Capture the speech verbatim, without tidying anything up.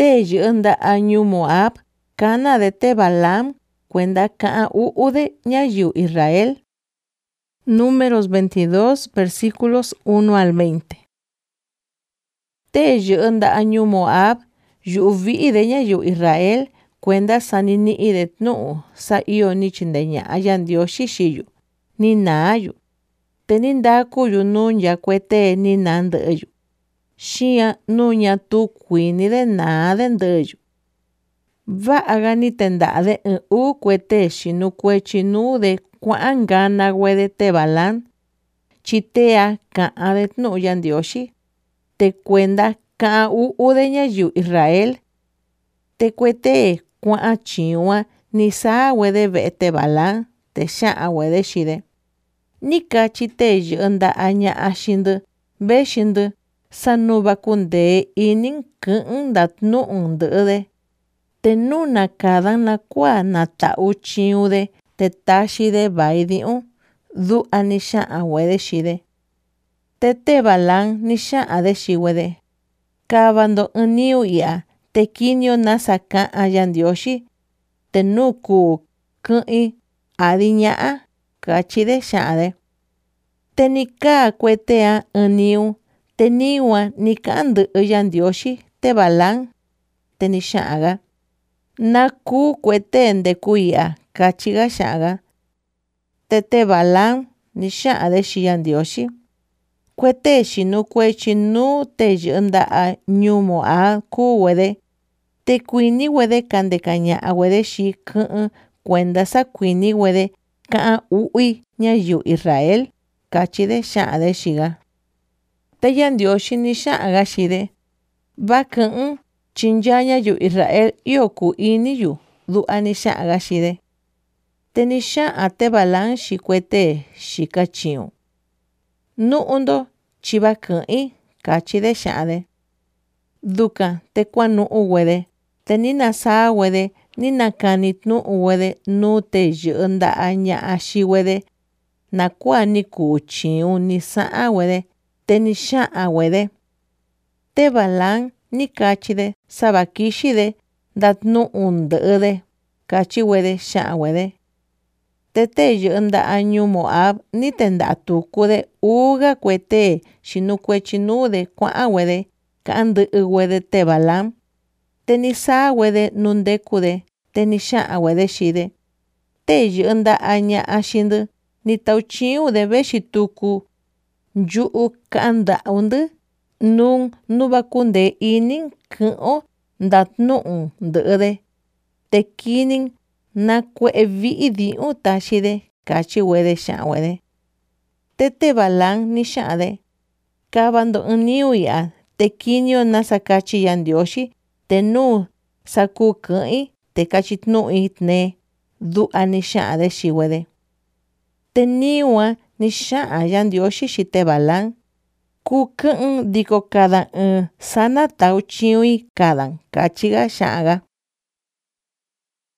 te yɨnda añu Moab kana de te Balaam cuenda ka'a u'u de ñayiu Israel. Números veintidós, versículos uno al veinte. Te yɨnda añu Moab yu'u vi'i de ñayiu Israel cuenda sanini'i de tnu'u sa iyo ni chindeña'a Yandioxi xiyu ni naayu. Te ni ndakuyu nu nyakuete ni na ndɨ'ɨyu. Xia nu ñatu kuini de naa de ndɨ'ɨyu. Va'aga ni tenda'a de ɨɨn uu kuete xinu kuechi nuu de kua'an ngana de te Balaam chitea ka'an de tnu'u Yandioxi te kuenda ka'an u'u de ñayiu Israel. Te kuete kua'an chiu'a ni saa de ve'e te Balaam te xa'an de xide. Ni kachi te yɨnda'a ña'a xindɨ vexindɨ sanuva kundee inin kɨ'ɨn ndatnu'u ndɨ'ɨ de. Te nu nakadan nakua nata'u chiun de te taxi de vai di'un du'a ni xa'an de xide. Te te Balaam ni xa'an de xiwede. Kavando ɨɨn niu i'ya te kinio nasa ka'an Yandioxi te nu kuu kɨ'ɨn adi ña'a kachi de xa'an de. Te ni kaa kuetea ɨɨn niu te niu'a ni ka'an ndɨ'ɨ Yandioxi te Balaam te ni xa'anga. Na kuu kuete ndeku i'ya kachiga xa'anga. Te te Balaam ni xa'an de xi Yandioxi. Kuete xinu kuechi nu te yɨnda'a ñuu Moab kuu'de te kuini'de kandekaña'a de xi kɨ'ɨn kuenda sakuini'de ka'an u'ui ñayiu Israel kachi de xa'an de xiga. Te Yandioxi ni xa'anga xide. Va kɨ'ɨn chinyaa ñayiu Israel iyo ku iniyu du'a ni xa'anga xide. Te ni xa'an te Balaam xi kuete xika chiun. Nu'undo chiva kɨ'ɨn kachi de xa'an de. Duka te kuanu'uwede te ni nasawede ni nakani tnu'uwede nu te yɨnda'a ña'a xiwede nakua ni kuu chiun ni sa'awede te ni xa'anwede. Te Balaam ni kachide sava kixide ndatnu'u ndɨ'ɨde kachiwede xa'anwede. Te te yɨnda'a ñuu Moab ni tenda'a tukude uga kuete xinu kuechi nuude kua'anwede ka'an ndɨ'ɨwede te Balaam. Te ni saawede nu ndekude te ni xa'anwede xide. Te yɨnda'a ña'a xindɨ ni tauchiu'de vexi tuku nyu'u ka'an nda'undɨ nun nuva kundee inin kɨ'ɨn ndatnu'u ndɨ'ɨde te kinin nakue'e vi'i di'un taxide kachiwede xa'anwede. Te te Balaam ni xa'an de. Kavando ɨɨn niu i'ya te kinio nasa kachi Yandioxi te nu saku kɨ'ɨn te kachitnu'i tne du'a ni xa'an de xiwede. Te niu'a ni xa'an Yandioxi xi te Balaam. Ku kɨ'ɨn diko kada ɨɨn sana tau chiu'i kadan kachiga xa'anga.